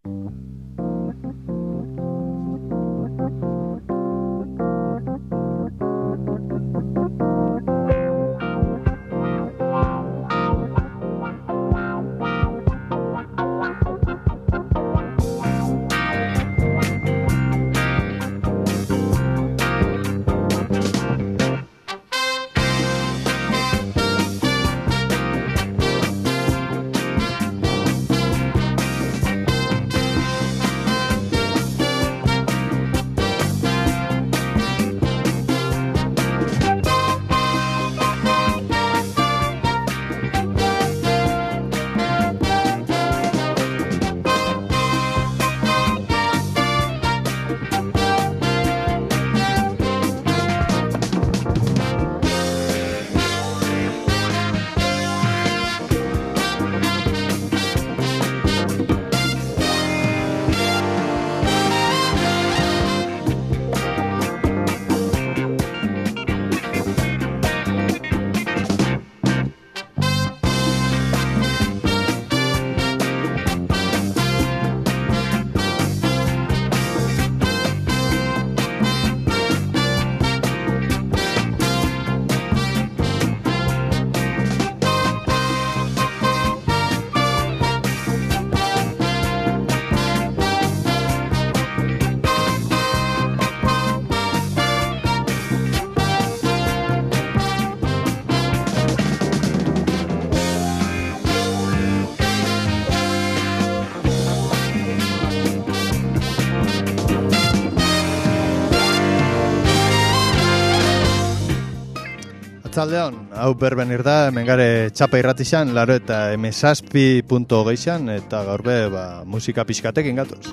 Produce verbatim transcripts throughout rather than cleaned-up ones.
Arratsaldeon, hau berbenir da, hemen gare txapa irratixan, laro eta emesazpi punto geixan, eta gaur be, ba, musika pixkatekin gatoz.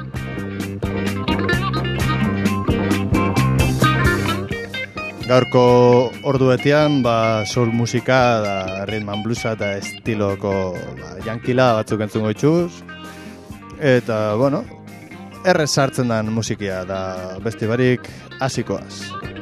Gaurko orduetian, ba, soul musika, da, rhythm and bluesa eta estiloko ba, jankila batzuk entzungo itxuz, eta, bueno, errez sartzen dan musikia, da besti barik hasikoaz.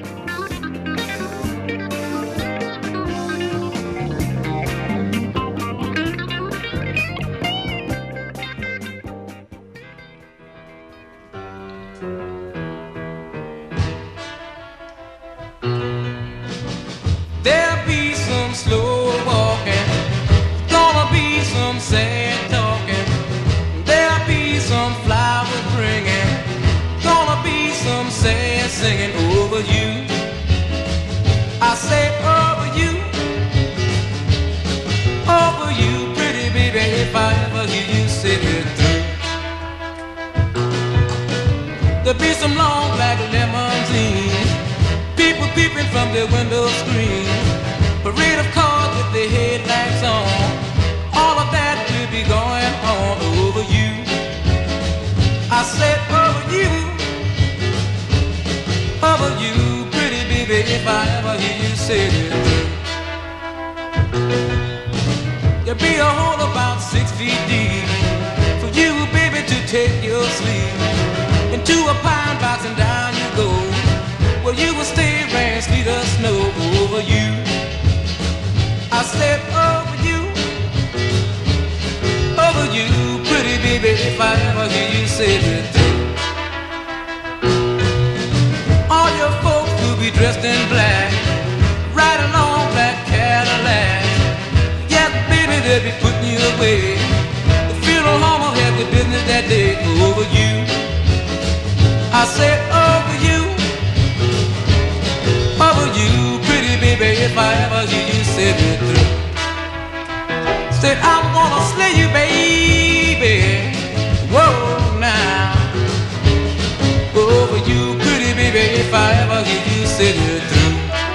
There'll be some long black limousines, people peeping from their window screens, parade of cars with their headlights on. All of that will be going on over you. I said over you, over you, pretty baby, if I ever hear you say it. There'll be a hole about six feet deep for you, baby, to take your sleep. Into a pine box and down you go. Well, you will stay rain, sleet or snow over you. I said over you, over you, pretty baby, if I ever hear you say it. All your folks will be dressed in black, riding on black Cadillac. Yes, baby, they'll be putting you away. The funeral home will have the business that day over you. I said over you, over you, pretty baby, if I ever hear you say it through. Said I'm gonna slay you, baby, whoa now. Over you, pretty baby, if I ever hear you say it through.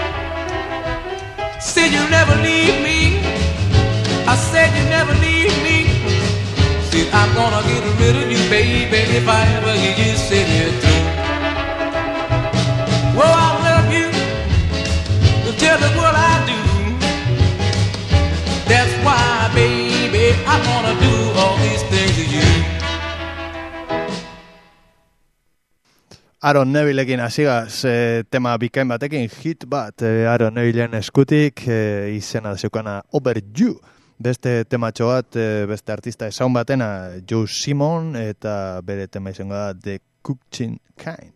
Said you'll never leave me, I said you'll never leave me. Said I'm gonna get rid of you, baby, if I ever hear you say it through. Well, I love you, to tell the world I do. That's why, baby, I'm gonna do all these things to you. Aaron Nevillekin hasigaz e, tema bikain batekin, hit bat e, Aaron Nevilleen eskutik, e, izena zeukana Over You Beste tematxo bat, beste artista ezaun batena, Joe Simon, eta bere tema izango da The Cooking Kind.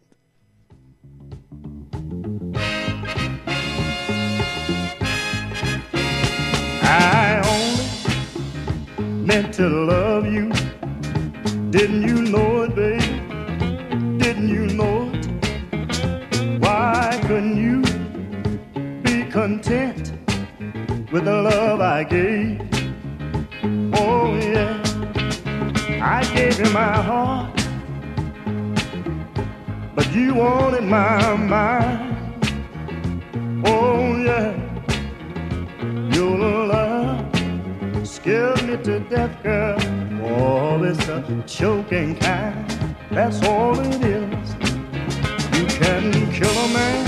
I only meant to love you. Didn't you know it, baby? Didn't you know it? Why couldn't you be content with the love I gave? Oh yeah, I gave you my heart, but you wanted my mind. Oh yeah, your love scared me to death, girl. Oh, it's a choking kind, that's all it is. You can kill a man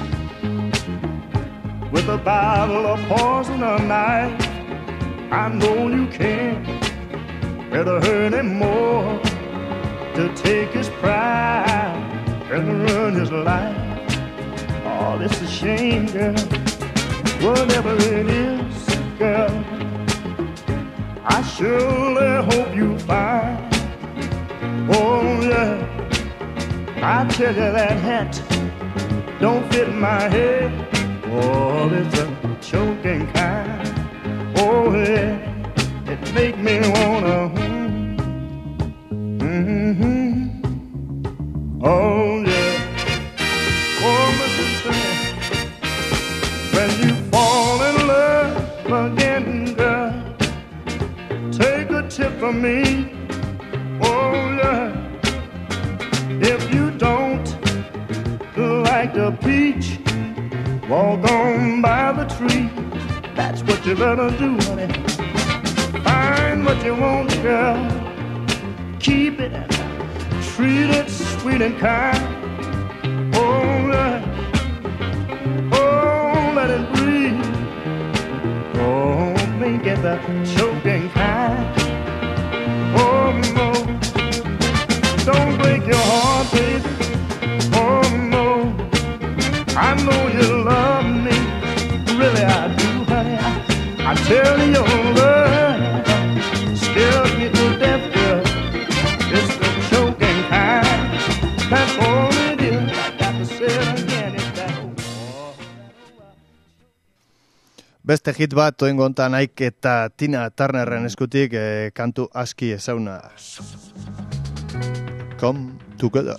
with a bottle of poison or knife. I know you can. Better hurt him more to take his pride and ruin his life. Oh, it's a shame, girl. Whatever it is, girl, I surely hope you find. Oh yeah, I tell you that hat don't fit my head. Oh, it's a choking kind. Oh yeah, it make me wanna. Mm-hmm. Oh yeah. Oh, listen to me. When you fall in love again, girl, take a tip from me. Oh yeah. If you don't like the peach, walk on by the tree. That's what you better do, honey. Find what you want, girl. Keep it, treat it sweet and kind. Oh, yeah. Oh, let it breathe. Oh, make it the choking kind. Oh, no. Don't break your heart, baby. Oh, no. I know you love me. Really, I do. I tell you your love scares me to death, girl. It's the choking kind. That's all it is. I got to say it again. It's that old. Beste hit bat oingo hontan Ike eta Tina Turnerren eskutik eh, kantu aski ezauna. Come Together.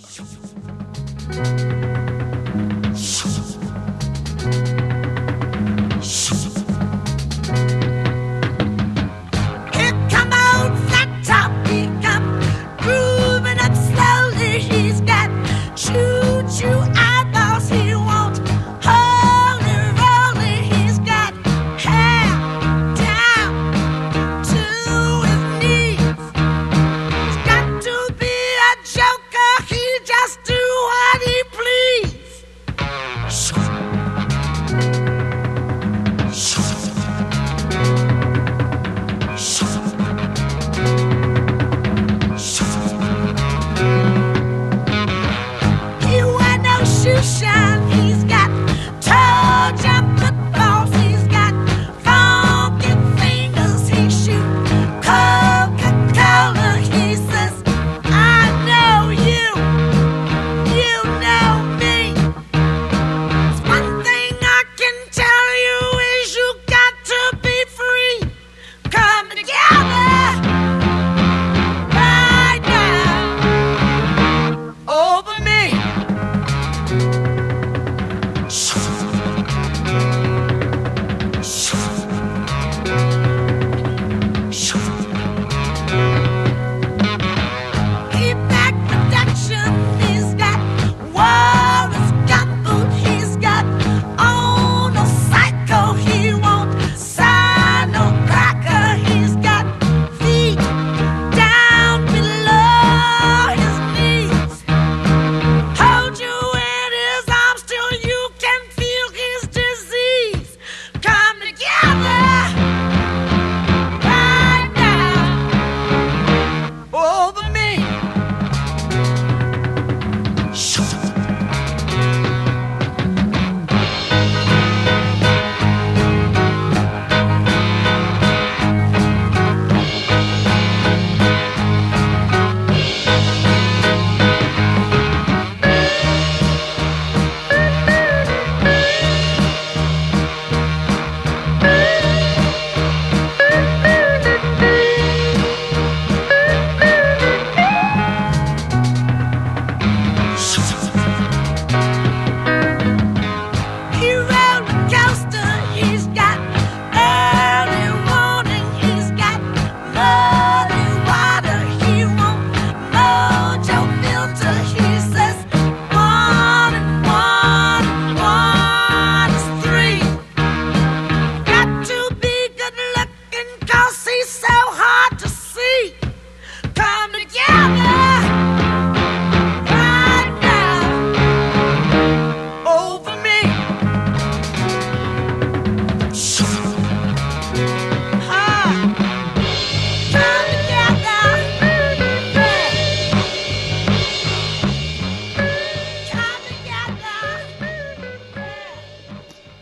Joker, he just do what he please.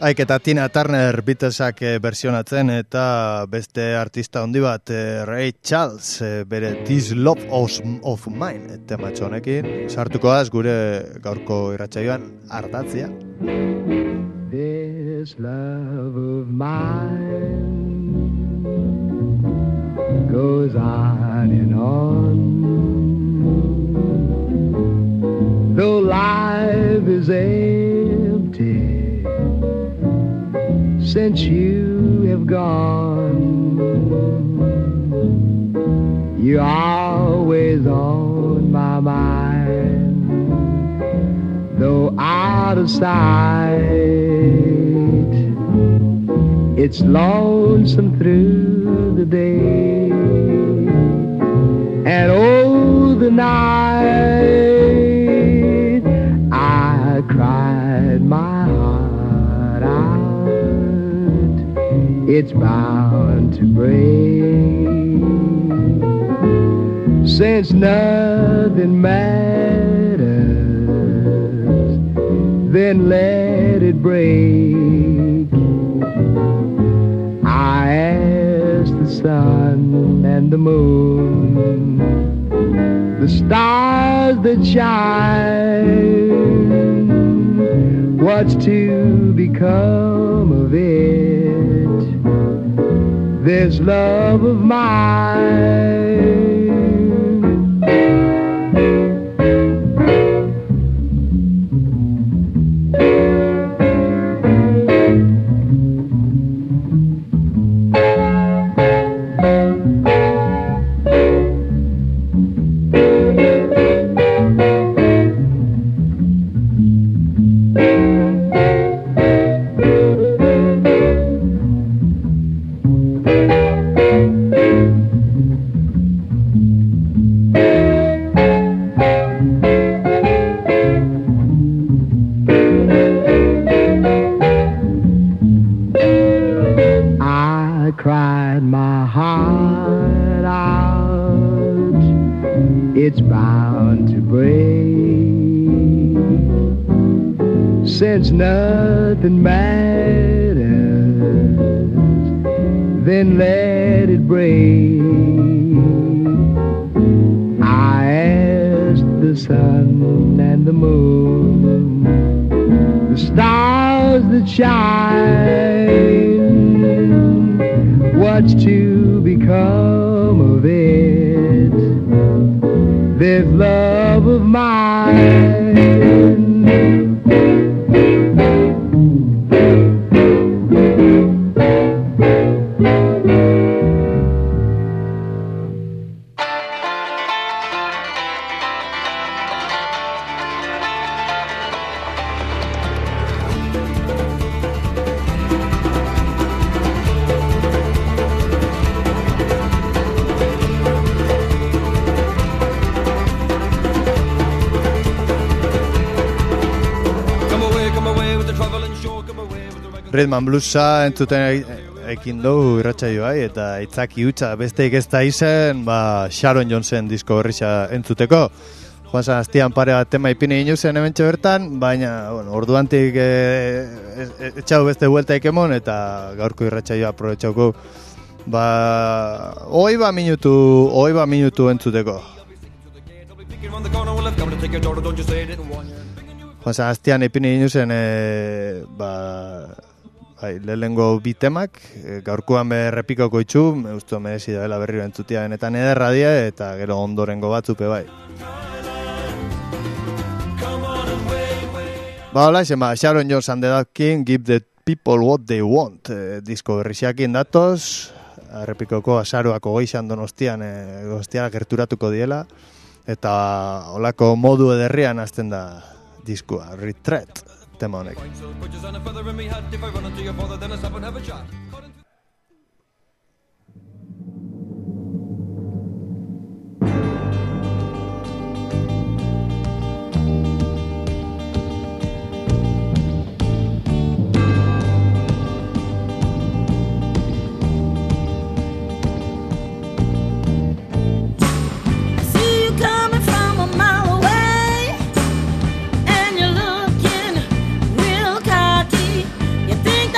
Haik eta Tina Turner Beatlesak versionatzen eta beste artista handi bat, Ray Charles, bere This Love of, of Mine tematxo honekin sartuko az gure gaurko irratsaioan ardatzea. This love of mine goes on and on, though life is empty since you have gone. You're always on my mind, though out of sight. It's lonesome through the day, and oh, the night I cried my heart out. It's bound to break, since nothing matters, then let it break. I asked the sun and the moon, the stars that shine, what's to become of it, this love of mine? It's bound to break, since nothing matters, then let it break. I asked the sun and the moon, the stars that shine, what's to become of it, this love of mine? Rhythm and Bluesa entzuten ekin dugu irratsaioa eta itzaki hutsa besteik ez da izen, ba Sharon Jonesen disko berria entzuteko. Juan San Astian pare bat tema ipini inuzen hementxe bertan, baina bueno, orduantik e, e, etxau beste bueltaik emon eta gaurko irratsaioa aprobetxauko ba oiba minutu, oiba minutu entzuteko. Juan San Astian ipini inuzen e, ba bai, lehenengo bi temak, e, gaurkoan berrepikoko itxu, me usto merezi dela berriro entzutia benetan ederra die, eta gero ondorengo batzupe bai. Ba, hola, esema, Sharon Jones and the Dog King, Give the People What They Want, e, disko berriziakin datoz, errepikoko azaruako goizan donostian, e, donostiara gerturatuko diela, eta holako modu ederrian hasten da diskoa, Retreat. Tema honek. You think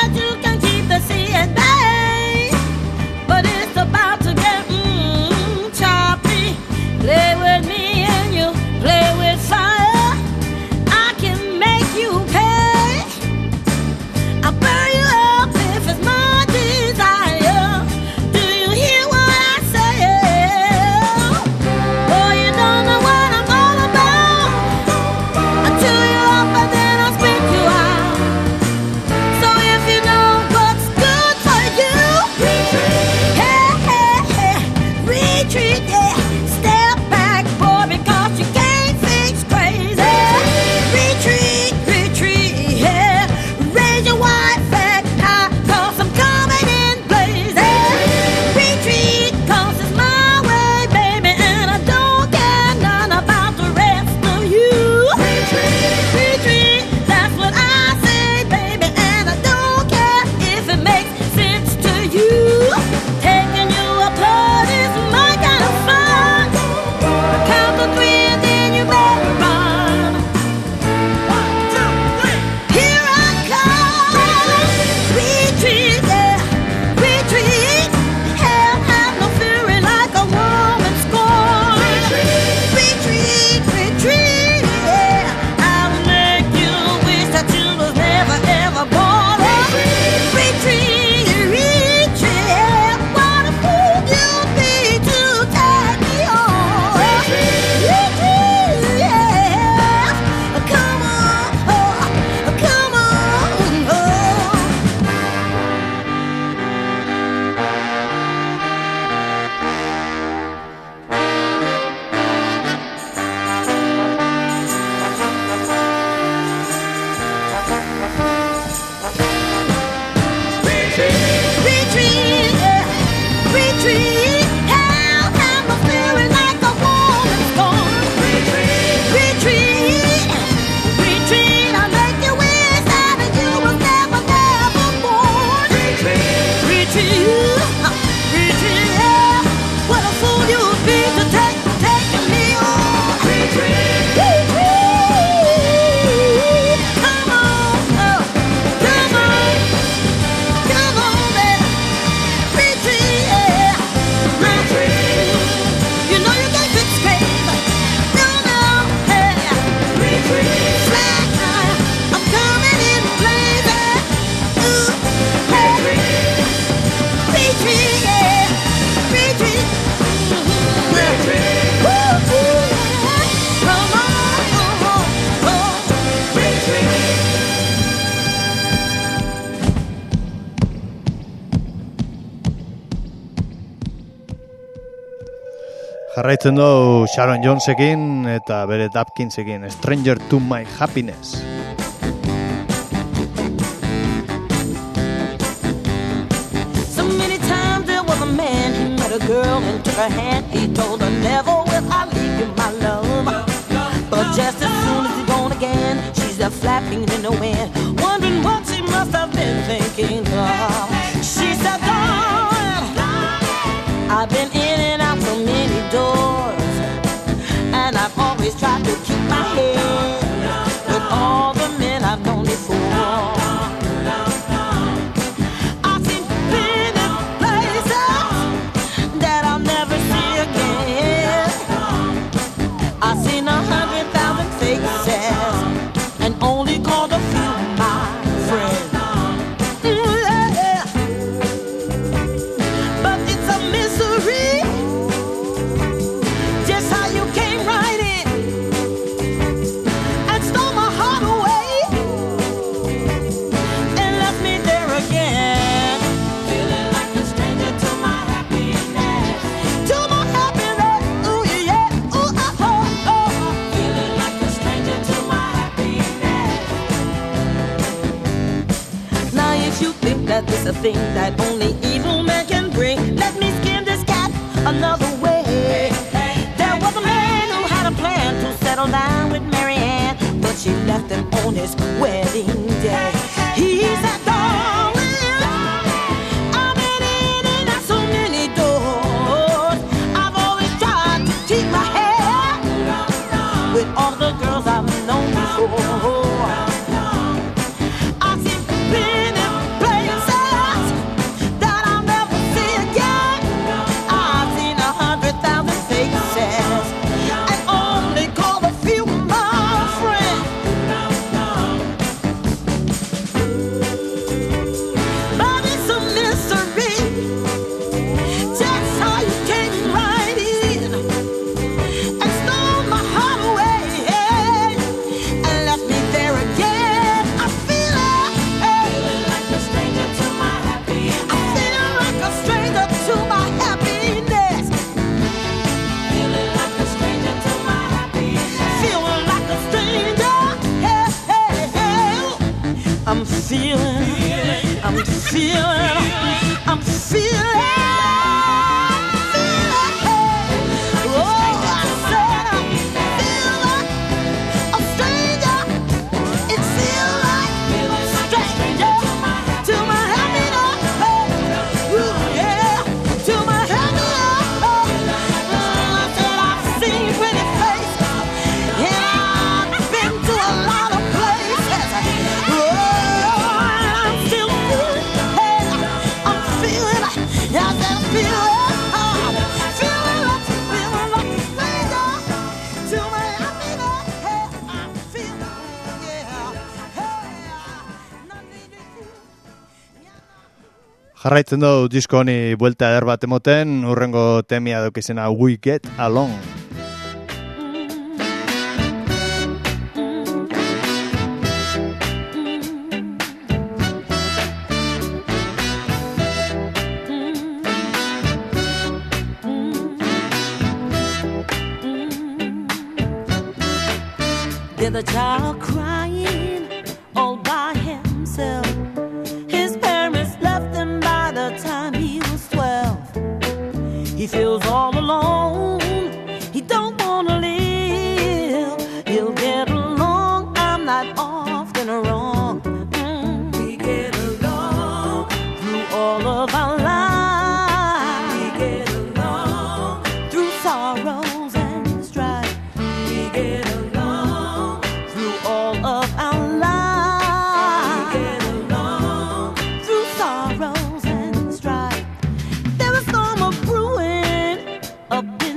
Jarraitzen du Sharon Jonesekin eta bere Dapkinsekin, Stranger to My Happiness. So many times there was a man, he met a girl and took her hand. He told her, never will I leave you, my love. But just as soon as he's gone again, she's there flapping in the wind, wondering what she must have been thinking of. She said, darling, I've been in and out so many doors, and I've always tried to keep my head with all the men I've known before. I've seen many places that I'll never see again. I've seen a hundred thousand faces and only called a few my friends. That is a thing that only evil man can bring. Let me skin this cat another way. There was a man who had a plan to settle down with Mary Ann, but she left him on his wedding day. He said, darling, I've been in and out so many doors. I've always tried to keep my head with all the girls I've known before. I'm feeling, I'm feeling, I'm feeling, feeling. Oh, I said I'm feeling a stranger. It feels like a stranger to my happiness. Ooh, yeah, to my happiness. I said I've seen pretty faces, and I've been to a lot of places. Oh, Jarraitzen du disko honi buelta eder bat emoten, urrengo temia daukizena We Get Along. There's a child crying all by himself. His parents left him by the time he was twelve. He feels all alone. He don't want to live. He'll get along. I'm not often wrong. Mm. We get along through all of our lives. We get along through sorrows and strife. We get along through all of our lives. We get along through sorrows and strife. There was storm of brewing up in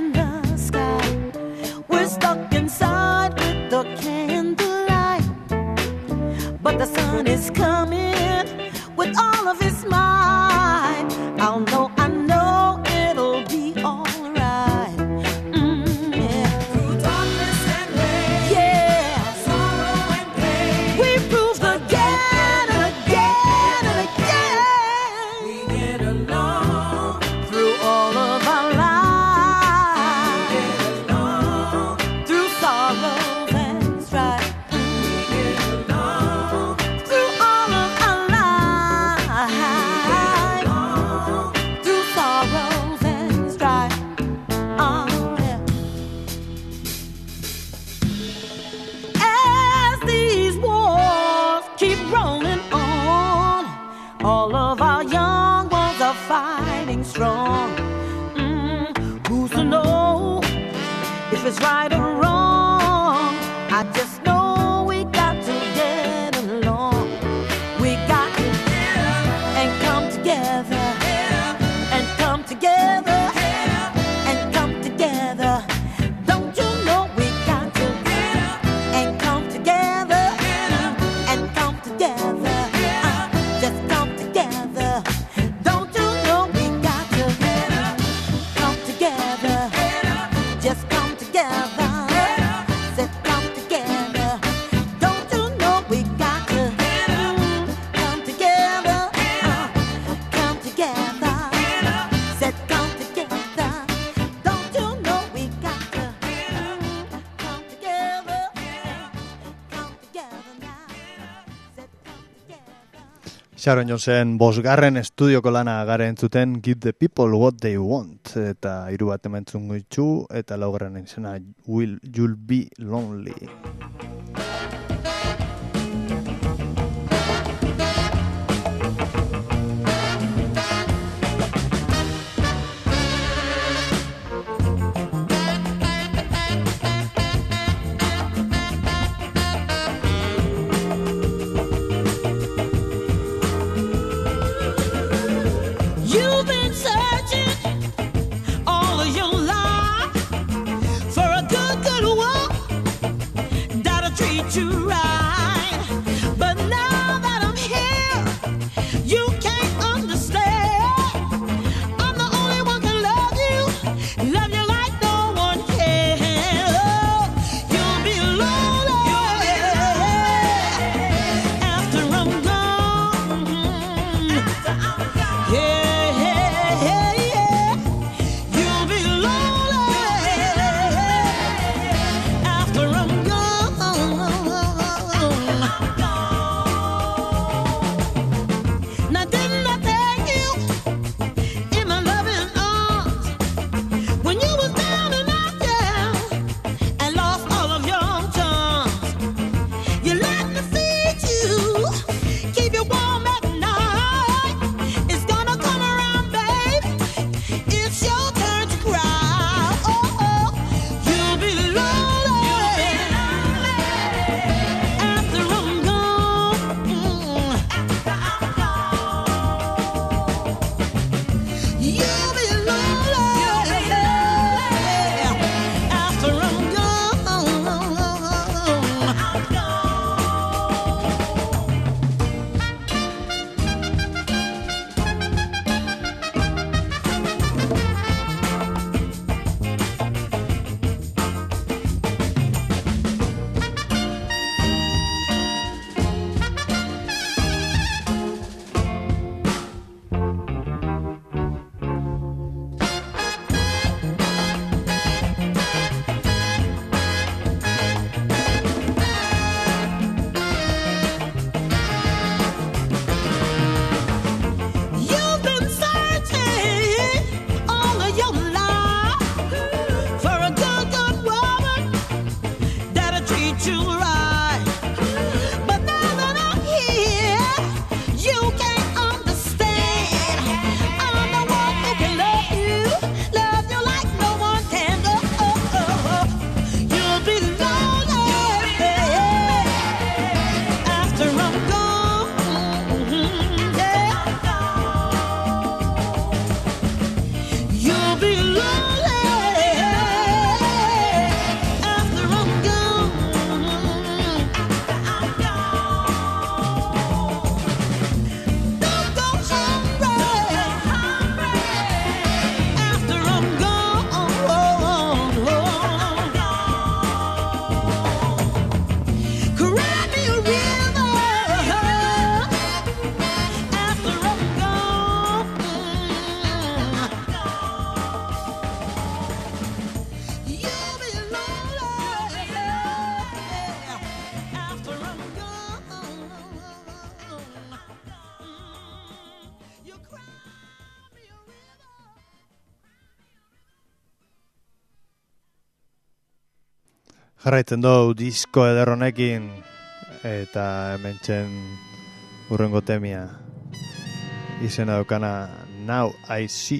sorrows and strife. Oh, yeah. As these wars keep rolling on, all of our young ones are fighting strong. Mm, who's to know if it's right or wrong? I just know we got to get along. We got to get up and come together, and come together, and come together. Don't you know we got to get up and come together, and come together. Uh, just come together. Don't you know we got to get up, come together, just come together. Said come together. Don't you know we got to mm, come together, uh, come together. Said come together. Don't you know we got to mm, come together, come together now. Said come together. Sharon Jonesen bosgarren estudioko lana gara entzuten Give the People What They Want, eta hiru bat ementzun goitzu, eta laugarren izena Will You'll Be Lonely. You've been searching all of your life for a good, good one that'll treat you right. But now that I'm here, you can't understand. I'm the only one can love you, love you like no one can. Oh, you'll be lonely after I'm gone. Yeah, yeah, yeah, yeah. You'll be lonely after I'm gone. Now didn't I tell you in my loving arms when you was down and out there and lost all of your charms? You let me feed you, keep you warm at night. It's gonna come around, babe. It's your turn to cry. Oh, oh. You'll be lonely after I'm gone. Mm. You'll be lonely after I'm gone. You've been searching all of your life for a good, good woman that'll treat you right. But now that I'm here, you can't understand. I'm the one who can love you, love you like no one can. Oh, oh, oh, oh. You'll be lonely after I'm gone. Yeah. You'll be lonely after I'm gone. Don't go hungry after Jarraitzen dugu disko ederronekin eta hemen txen urrengo temia izena daukana Now I See.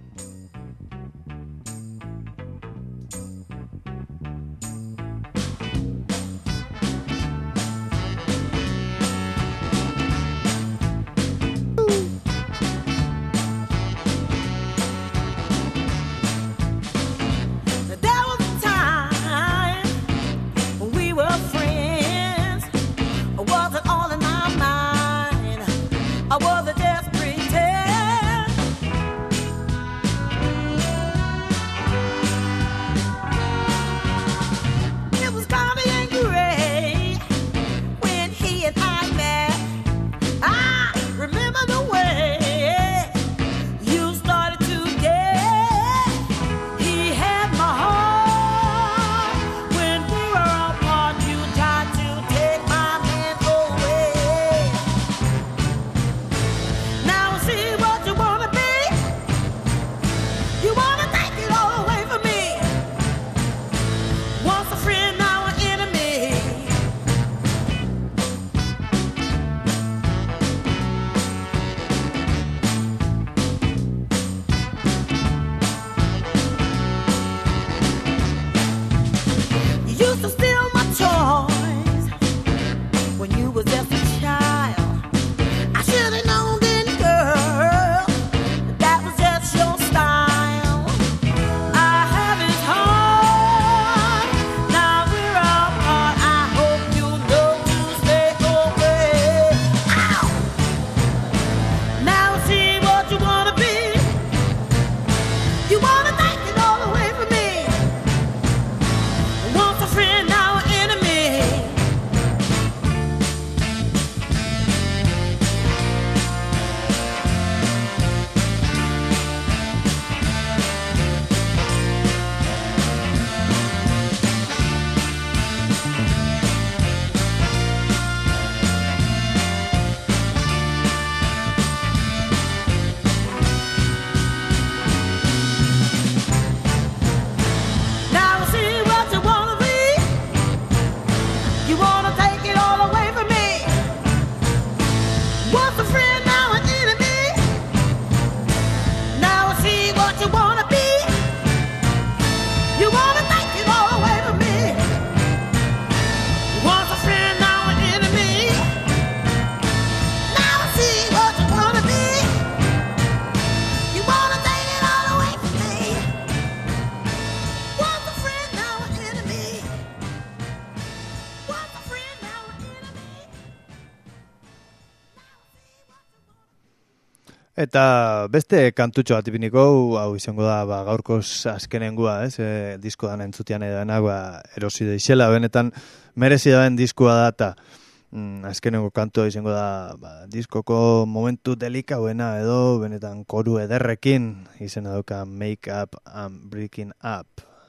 Eta beste kantutxo bat ipiniko, hau izango da ba, gaurkoz azkenengua, ez? E, disko dan entzutian edanak, ba, erosi deixela, benetan merezi daben diskoa da, eta mm, azkenengo kantua izango da ba, diskoko momentu delikauena edo, benetan koru ederrekin, izena dauka Make Up and Breaking Up.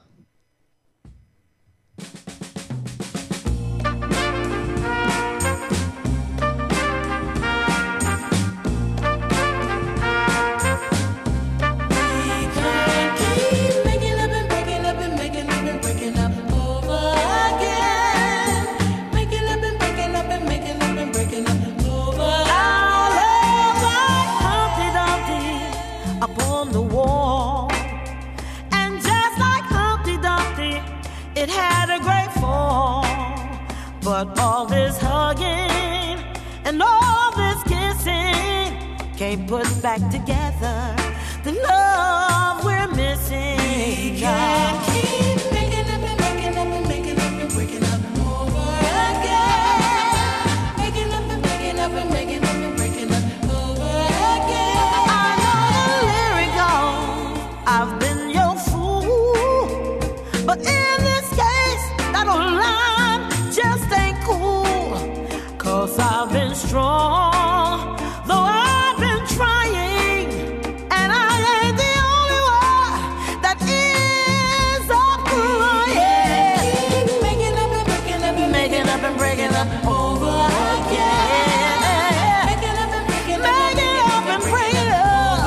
But all this hugging and all this kissing can't put back together the love we're missing. We can't keep making up and making up and making up and breaking up over again. Making up and making up and making up and breaking up over again. I know the lyric goes, I've been your fool, but in this case, that old line just ain't cool. Cause I've been strong, though I've been trying, and I ain't the only one that is up crying. Keep making up and breaking up and making up and breaking up over again. Making up and breaking up, making up and breaking up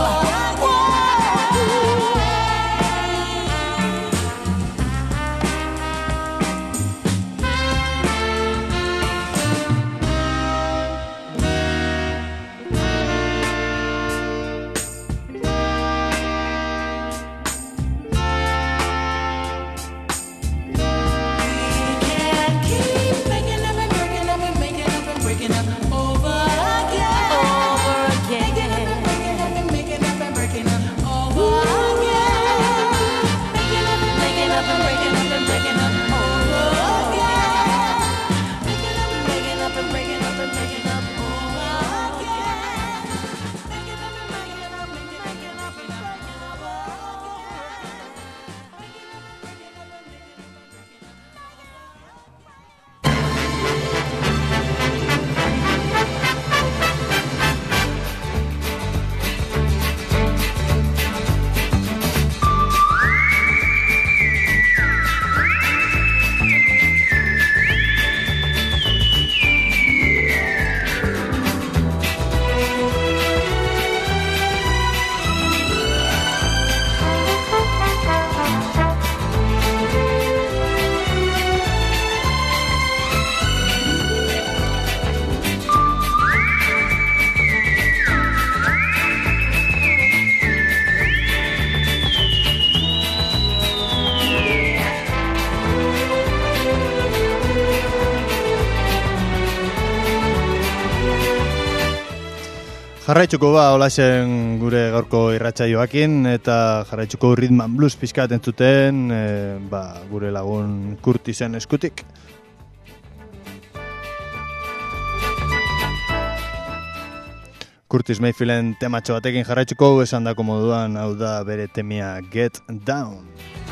over again. Jarraitzuko ba, holasen gure gaurko irratsaioakin eta jarraitzuko rhythm and blues pixkat entzuten, e, ba, gure lagun Curtisen eskutik. Curtis Mayfielden tematxo batekin jarraitzuko, esan dako moduan, hau da bere temia Get Down.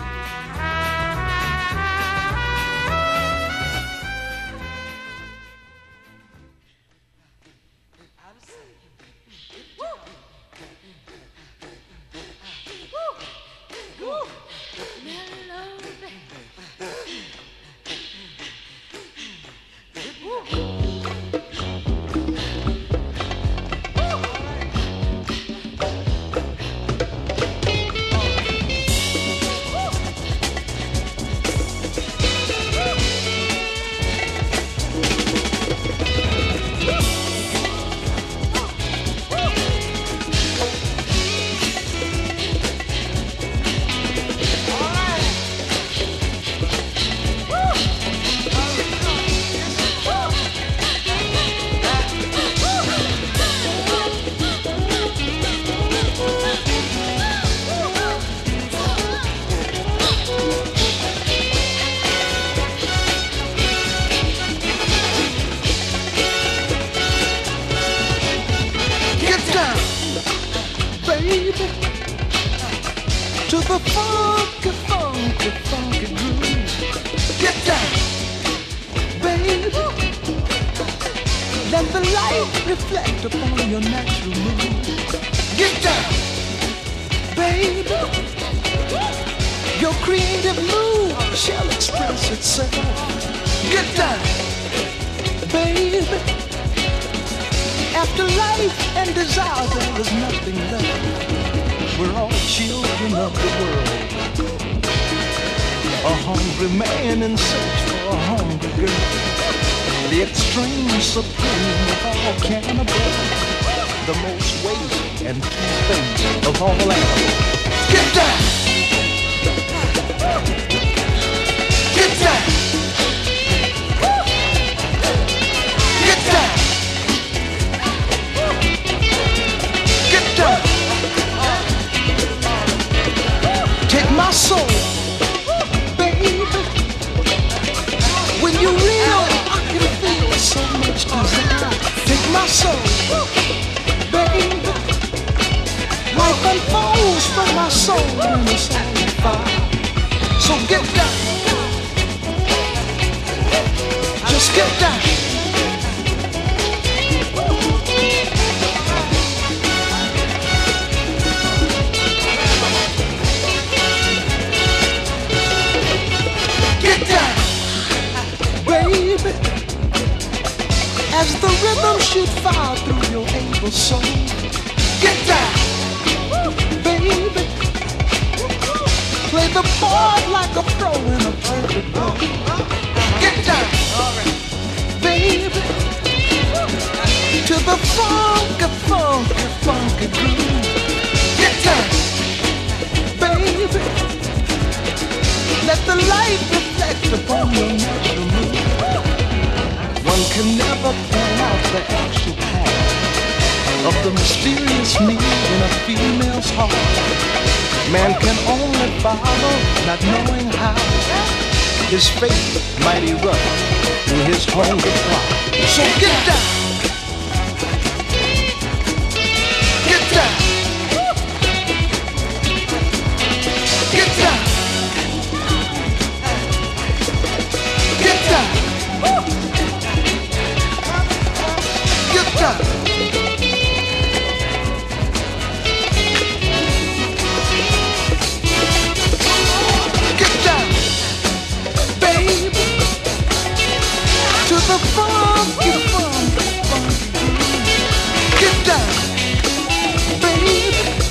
His faith mighty rough to his hunger cry. So get down, get down, get down, get down, get down. The funky, funky, funky groove. Get down, baby.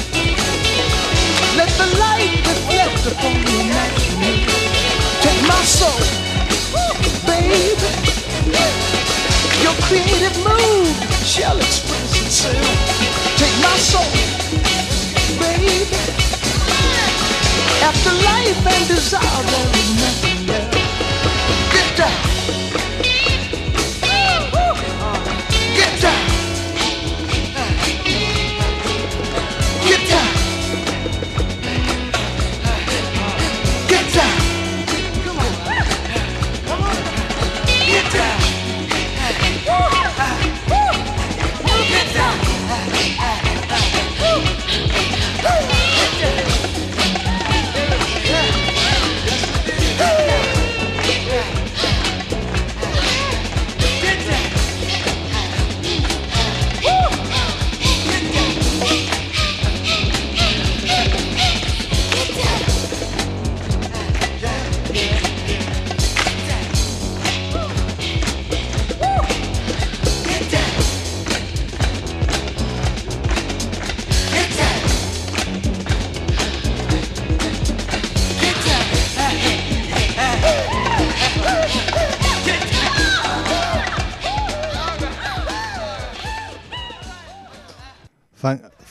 Let the light reflect upon your natural mood. Take my soul, baby. Your creative mood shall express itself. Take my soul, baby. After life and desire, there is nothing left. Get down. Get down.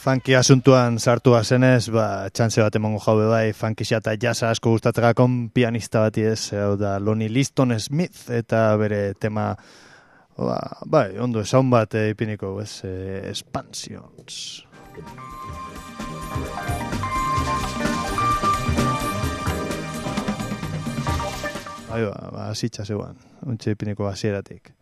funky asuntuan sartua zenez, ba, txantze bat emongo jaube bai, funky eta jazza asko gustatzekakon pianista bati ez, hau da Lonnie Liston Smith, eta bere tema, ba, bai, ondo esaun bat eh, ipiniko, ez, eh, Expansions. Bai, ba, ba, asitxa zeuan, ontsi ipiniko hasieratik.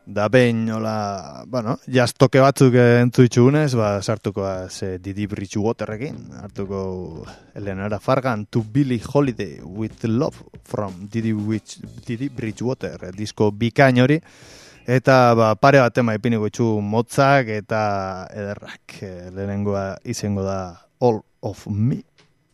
Da behin, hola, bueno, jaztoke batzuk entzuitxugunez, ba, sartuko ze Didi Bridgewaterrekin, hartuko Eleanora Fargan, To Billie Holiday with Love from Didi, Witch, Didi Bridgewater, disko bikain hori, eta ba, pare bat tema ipiniko itxu motzak eta ederrak, lehenengoa izango da All of Me.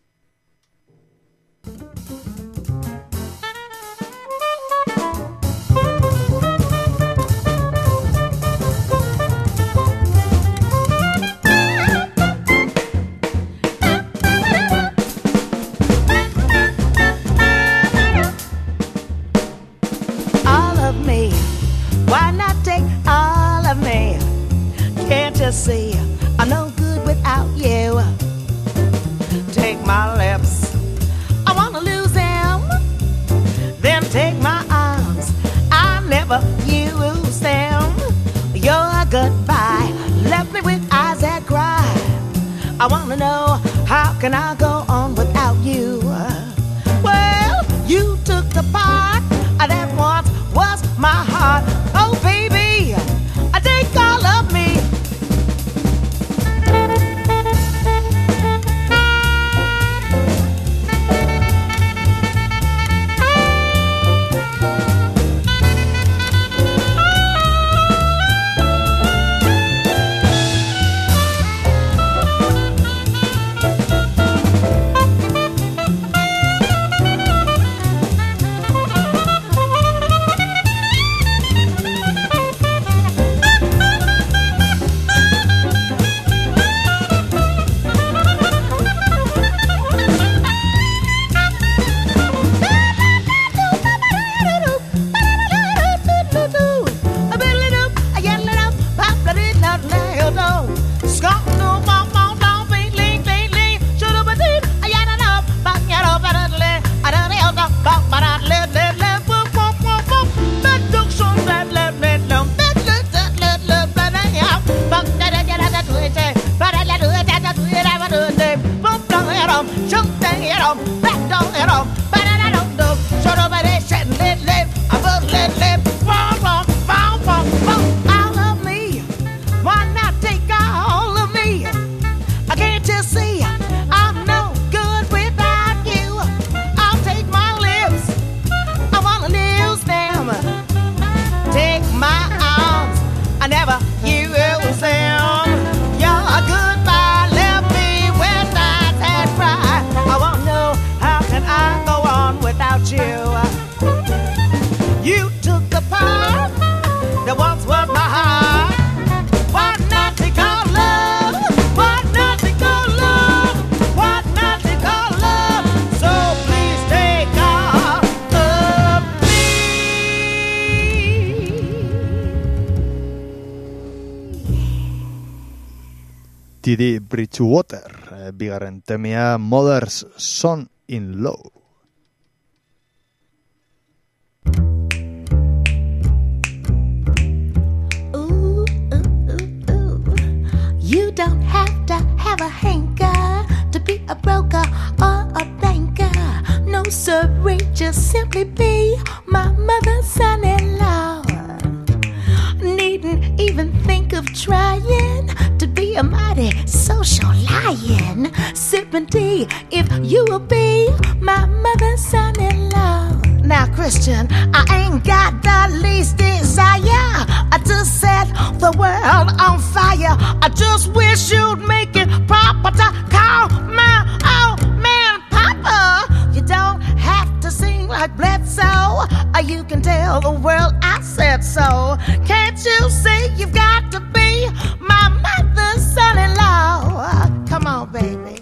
Why not take all of me? Can't you see I'm no good without you? Take my lips, I wanna lose them. Then take my arms, I never use them. Your goodbye left me with eyes that cry. I wanna know, how can I go on without you? Well, you took the part that once was my heart. Oh baby, I take all of me. Didi Bridgewater, bigarren temia Mother's Son in Law. Ooh, ooh, ooh, ooh. You don't have to have a hanker to be a broker or a banker. No sirree, just simply be my mother's son-in-law. Needn't even think of trying to be a mighty social lion. Sipping tea if you will be my mother's son-in-law. Now, Christian, I ain't got the least desire to set the world on fire. I just wish you'd make it proper to call my old man Papa. You don't have to sing like Bledsoe, or you can tell the world I said so. Can't you see you've got to be my mother's son-in-law? Come on, baby.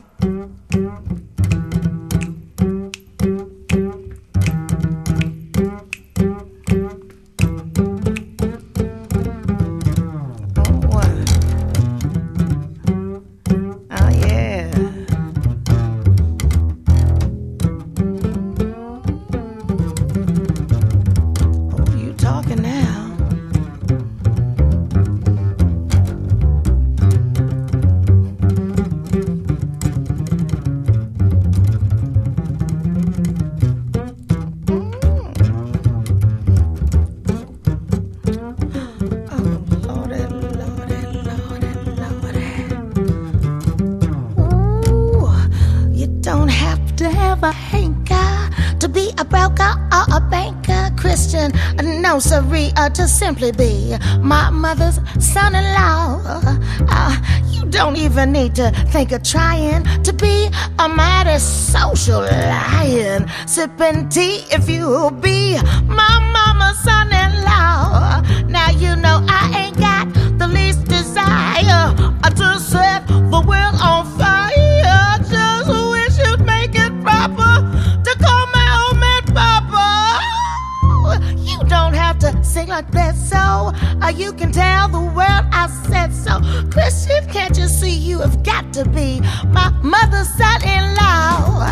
don't have to have a hanker to be a broker or a banker, Christian, no siree, uh, to simply be my mother's son-in-law. Uh, you don't even need to think of trying to be a mighty social lion, sipping tea if you'll be my mama's son-in-law. Now you know I ain't got the least desire to set the world on fire. Just wish you'd make it proper to call my old man Papa. You don't have to sing like that, so uh, you can tell the world I said so. Christian, can't you see you have got to be my mother's son-in-law?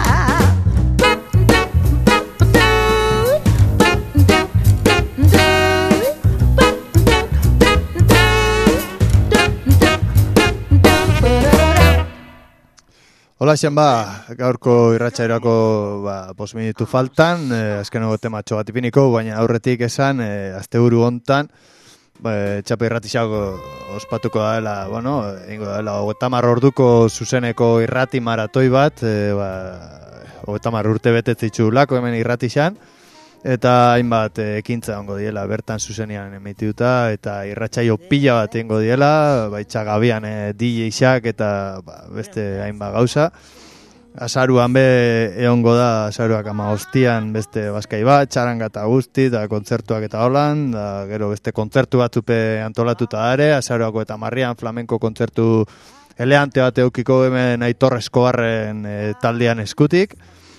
Hola, xen ba, gaurko irratsairako ba, bost minutu faltan, eh, azkeneko tematxo bat ipiniko, baina aurretik esan, eh, asteburu hontan, ba, txapa irratixako ospatuko dela, bueno, ingo dela, hogeita hamar orduko zuzeneko irrati maratoi bat, eh, ba, hogeita hamar urte betetzitzu lako hemen irratixan, eta hainbat eh, ekintza ongo diela, bertan zuzenean emitituta, eta irratsaio pila bat ingo diela, baitza gabian eh, D J-xak eta ba, beste hainbat gauza. Azaruan be egongo da, azaruak ama hostian beste bazkai bat, txaranga eta guzti, eta kontzertuak eta holan, da, gero beste kontzertu batzupe antolatuta dare, azaruako eta marrian flamenko kontzertu eleante bat eukiko hemen Aitor Eskobarren e, taldean eskutik.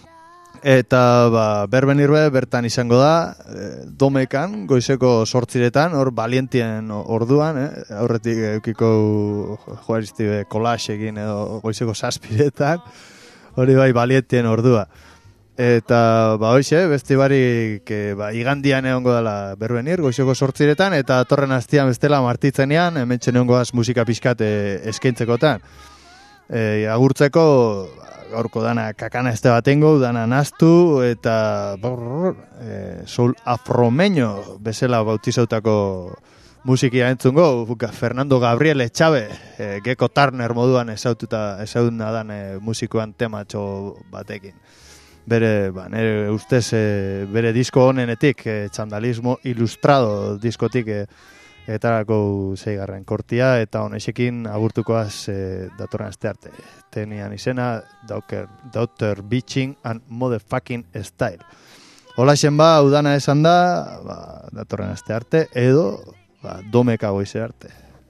Eta ba, berben irbe bertan izango da, e, domekan, goizeko sortziretan, hor balientien orduan, eh? Aurretik eukiko joarizti kolax egin edo goizeko zazpiretan, hori bai balientien ordua. Eta ba hoxe, beste barik ba, igandian egongo dela berbenir, goizeko sortziretan, eta torren hastian bestela martitzenean, hemen txen egongo daz musika pixkat e, eskaintzekotan. E, agurtzeko, gaurko dana kakana este batengo, dana naztu, eta brrr, e, soul afromeño bezala bautizautako musikia entzungo, buka Fernando Gabriel Etxabe, e, Gecko Turner moduan ezaututa ezauduna dan e, musikoan tematxo batekin. Bere, ba, nire ustez, e, bere disko honenetik, e, Txandalismo Ilustrado diskotik e, etarako zeigarren kortia, eta honexekin agurtukoaz e, datorren aste arte. Tenian izena, Daughter Bitching and Motherfucking Style. Hola xen ba, udana esan da, ba, datorren aste arte, edo ba, domeka goize arte.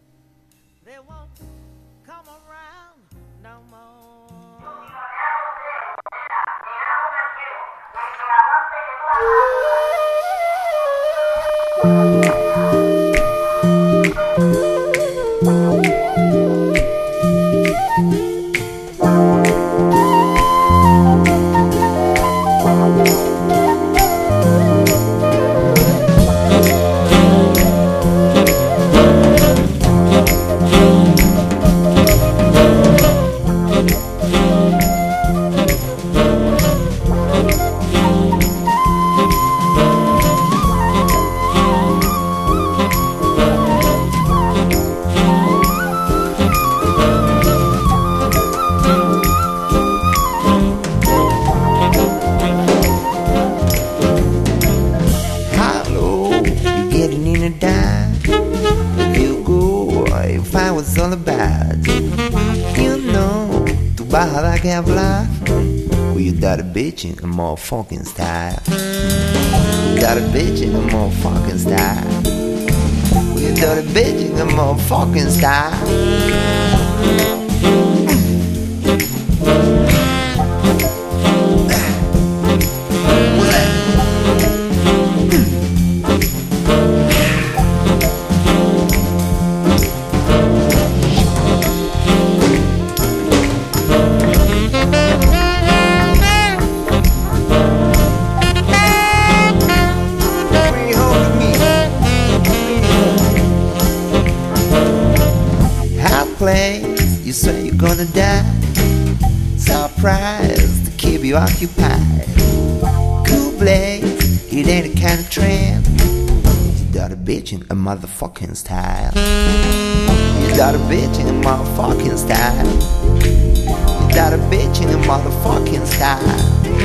Hablar, well, you got a bitch in a motherfucking style. You got a bitch in a motherfucking style. Well, you got a bitch in a motherfucking style. You say you're gonna die. Surprise to keep you occupied. Cool blaze, it ain't a kind of trend. You got a bitch in a motherfucking style. You got a bitch in a motherfucking style. You got a bitch in a motherfucking style. style.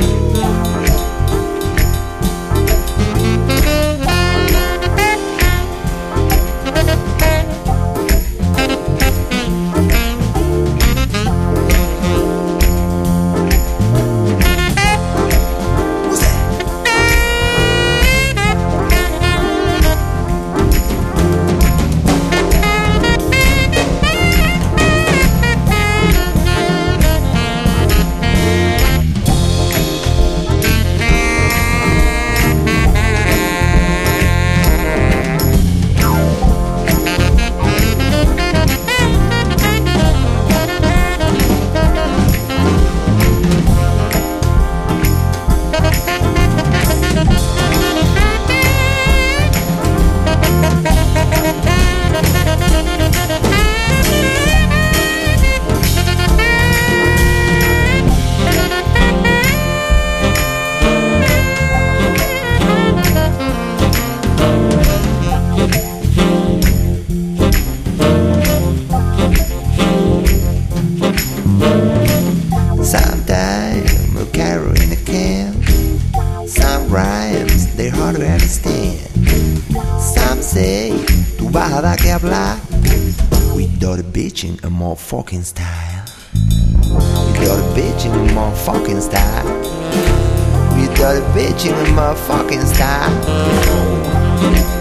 A more fucking style. We got a bitch in a more fucking style. We got a bitch in a more fucking style.